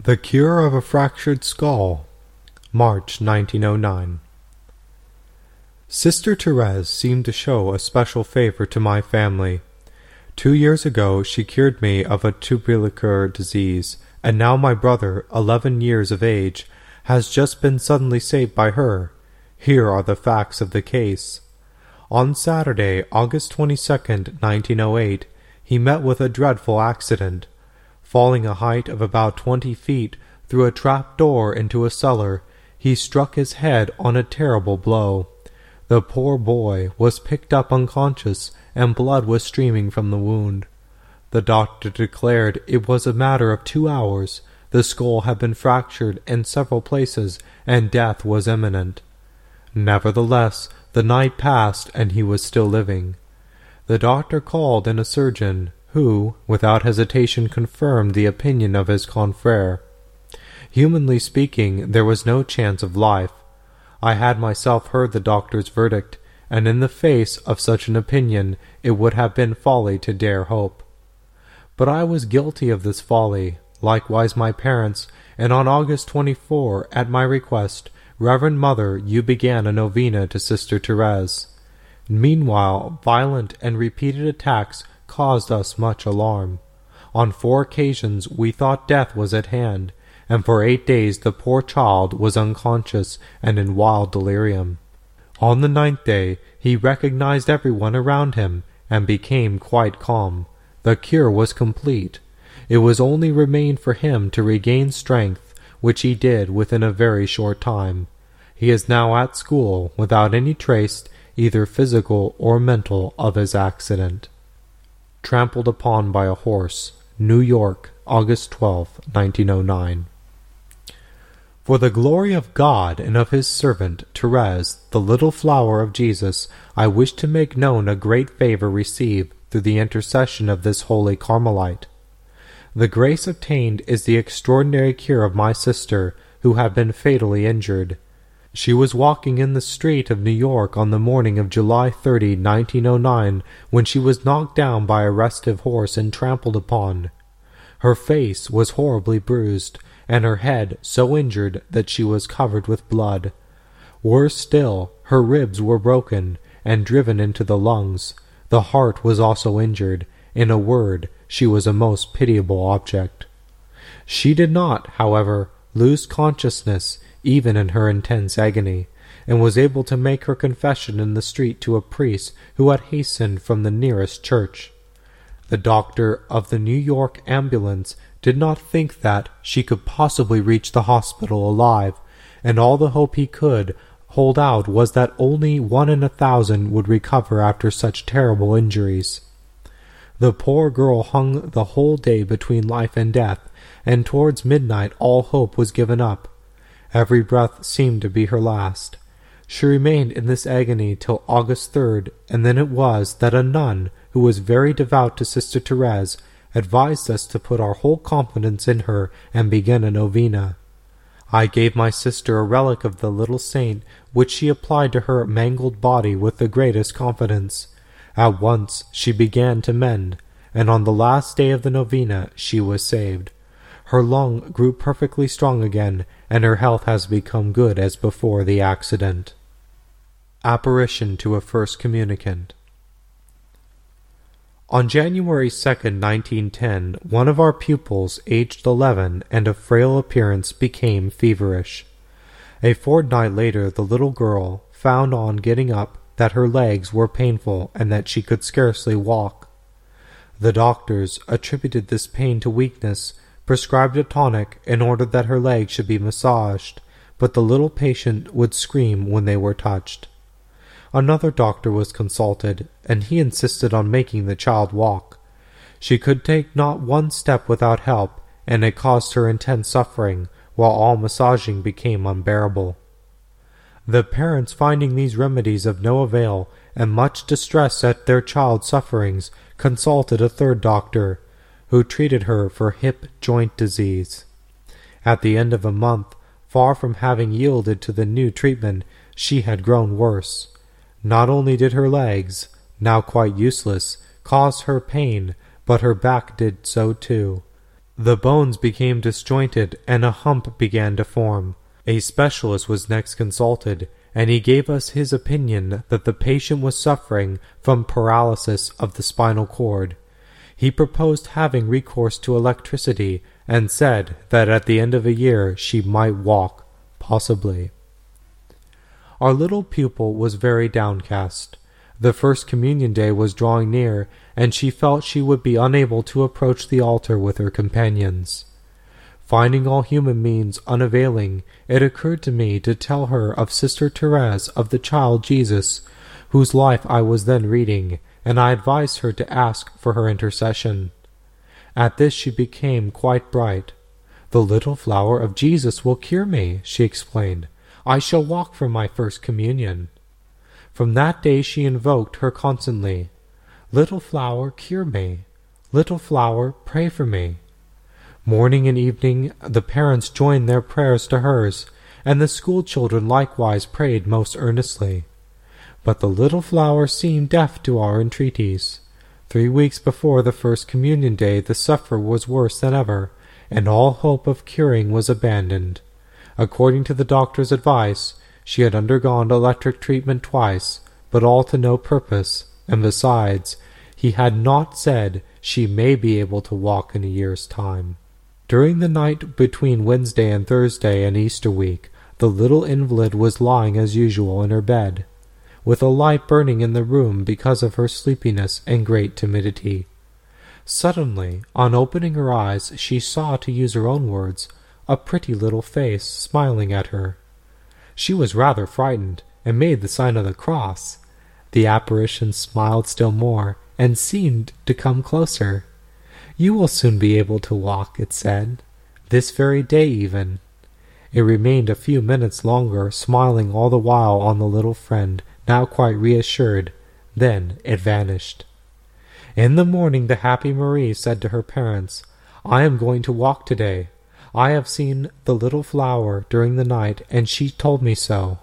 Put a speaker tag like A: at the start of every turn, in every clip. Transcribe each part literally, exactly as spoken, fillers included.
A: The Cure of a Fractured Skull, March nineteen oh nine. Sister Therese seemed to show a special favor to my family. Two years ago she cured me of a tubercular disease, and now my brother, eleven years of age, has just been suddenly saved by her. Here are the facts of the case. On Saturday, August twenty-second, nineteen oh eight, he met with a dreadful accident. Falling a height of about twenty feet through a trap door into a cellar, he struck his head on a terrible blow. The poor boy was picked up unconscious, and blood was streaming from the wound. The doctor declared it was a matter of two hours. The skull had been fractured in several places, and death was imminent. Nevertheless, the night passed, and he was still living. The doctor called in a surgeon, who, without hesitation, confirmed the opinion of his confrère. Humanly speaking, there was no chance of life. I had myself heard the doctor's verdict, and in the face of such an opinion it would have been folly to dare hope. But I was guilty of this folly, likewise my parents, and on August twenty-fourth, at my request, Reverend Mother, you began a novena to Sister Therese. Meanwhile, violent and repeated attacks caused us much alarm. On four occasions we thought death was at hand, and for eight days the poor child was unconscious and in wild delirium. On the ninth day he recognized everyone around him, and became quite calm. The cure was complete. It was only remained for him to regain strength, which he did within a very short time. He is now at school, without any trace, either physical or mental, of his accident. Trampled upon by a horse, New York, August twelfth, nineteen oh nine. For the glory of God and of his servant, Therese, the little flower of Jesus, I wish to make known a great favor received through the intercession of this holy Carmelite. The grace obtained is the extraordinary cure of my sister, who had been fatally injured. She was walking in the street of New York on the morning of July thirtieth, nineteen oh nine, when she was knocked down by a restive horse and trampled upon. Her face was horribly bruised, and her head so injured that she was covered with blood. Worse still, her ribs were broken, and driven into the lungs. The heart was also injured. In a word, she was a most pitiable object. She did not, however, lose consciousness, even in her intense agony, and was able to make her confession in the street to a priest who had hastened from the nearest church. The doctor of the New York ambulance did not think that she could possibly reach the hospital alive, and all the hope he could hold out was that only one in a thousand would recover after such terrible injuries. The poor girl hung the whole day between life and death, and towards midnight all hope was given up. Every breath seemed to be her last. She remained in this agony till August third, and then it was that a nun, who was very devout to Sister Therese, advised us to put our whole confidence in her and begin a novena. I gave my sister a relic of the little saint, which she applied to her mangled body with the greatest confidence. At once she began to mend, and on the last day of the novena she was saved. Her lung grew perfectly strong again, and her health has become good as before the accident. Apparition to a First Communicant. On January second, nineteen ten, one of our pupils, aged eleven and of frail appearance, became feverish. A fortnight later the little girl found on getting up that her legs were painful and that she could scarcely walk. The doctors attributed this pain to weakness, prescribed a tonic, and ordered that her legs should be massaged, but the little patient would scream when they were touched. Another doctor was consulted, and he insisted on making the child walk. She could take not one step without help, and it caused her intense suffering, while all massaging became unbearable. The parents, finding these remedies of no avail, and much distressed at their child's sufferings, consulted a third doctor, who treated her for hip joint disease. At the end of a month, far from having yielded to the new treatment, she had grown worse. Not only did her legs, now quite useless, cause her pain, but her back did so too. The bones became disjointed and a hump began to form. A specialist was next consulted, and he gave us his opinion that the patient was suffering from paralysis of the spinal cord. He proposed having recourse to electricity and said that at the end of a year she might walk, possibly. Our little pupil was very downcast. The first communion day was drawing near, and she felt she would be unable to approach the altar with her companions. Finding all human means unavailing, it occurred to me to tell her of Sister Therese of the Child Jesus, whose life I was then reading, and I advised her to ask for her intercession. At this she became quite bright. "The little flower of Jesus will cure me," she explained. "I shall walk for my first communion." From that day she invoked her constantly. "Little flower, cure me. Little flower, pray for me." Morning and evening the parents joined their prayers to hers, and the school children likewise prayed most earnestly. But the little flower seemed deaf to our entreaties. Three weeks before the first communion day the sufferer was worse than ever, and all hope of curing was abandoned. According to the doctor's advice, she had undergone electric treatment twice, but all to no purpose, and besides, he had not said she may be able to walk in a year's time. During the night between Wednesday and Thursday and Easter week, the little invalid was lying as usual in her bed, with a light burning in the room because of her sleepiness and great timidity. Suddenly, on opening her eyes, she saw, to use her own words, a pretty little face smiling at her. She was rather frightened, and made the sign of the cross. The apparition smiled still more, and seemed to come closer. "You will soon be able to walk," it said, "this very day even." It remained a few minutes longer, smiling all the while on the little friend, now quite reassured. Then it vanished. In the morning the happy Marie said to her parents, "I am going to walk today. I have seen the little flower during the night, and she told me so."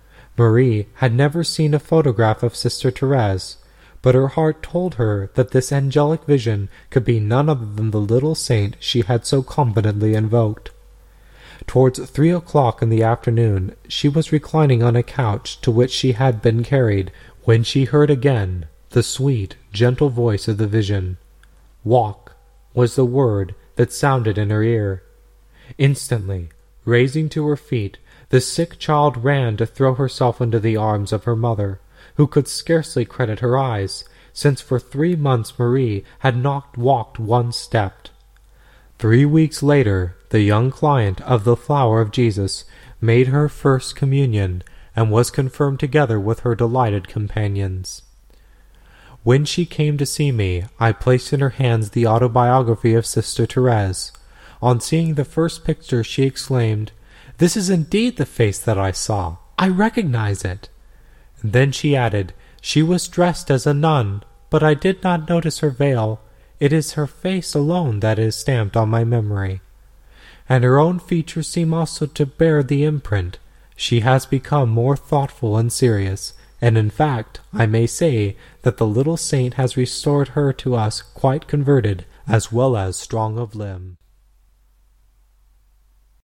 A: Marie had never seen a photograph of Sister Therese, but her heart told her that this angelic vision could be none other than the little saint she had so confidently invoked. Towards three o'clock in the afternoon she was reclining on a couch to which she had been carried, when she heard again the sweet, gentle voice of the vision. "Walk," was the word that sounded in her ear. Instantly, raising to her feet, the sick child ran to throw herself into the arms of her mother, who could scarcely credit her eyes, since for three months Marie had not walked one step. Three weeks later, the young client of the Flower of Jesus made her first communion, and was confirmed together with her delighted companions. When she came to see me, I placed in her hands the autobiography of Sister Therese. On seeing the first picture, she exclaimed, "This is indeed the face that I saw. I recognize it." Then she added, "She was dressed as a nun, but I did not notice her veil. It is her face alone that is stamped on my memory. And her own features seem also to bear the imprint. She has become more thoughtful and serious, and in fact I may say that the little saint has restored her to us quite converted, as well as strong of limb."